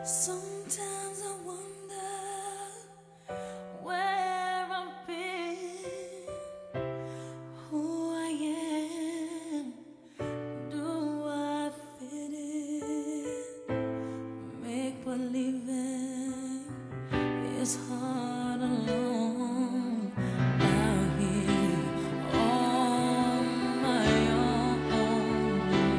Sometimes I wonder where I've been, who I am, do I fit in? Make believing is hard alone out here on my own.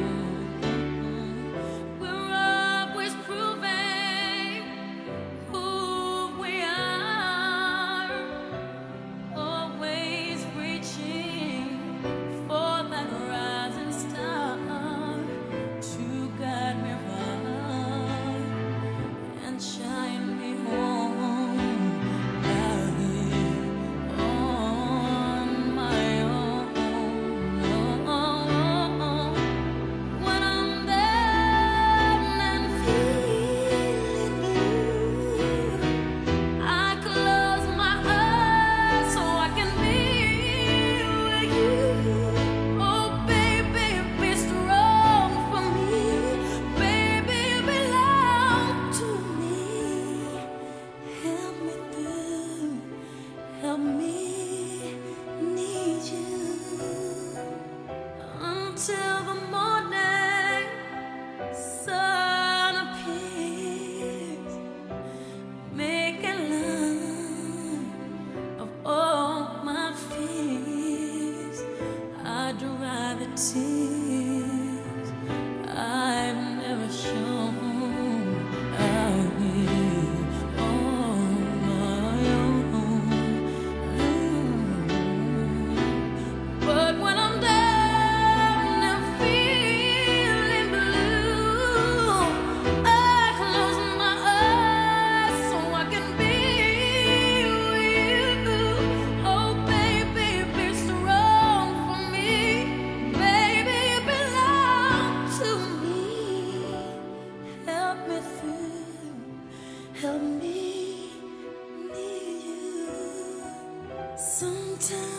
We're always proving who we are, always reaching for that rising star to guide me right and shine me home out here on my own. When I'm down and feeling blue, I close my eyes so I can be with you. Oh, baby, be strong for me. Baby, you belong to me. Help me through, help me need you until the morning sun appears, making light of all my fears. I dry the tears I've never shown out here on my own. But when I'm down and feeling blue, I close my eyes so I can be with you. Oh, baby, be strong for me. Baby, you belong to me. Help me through, help me need you. Sometimes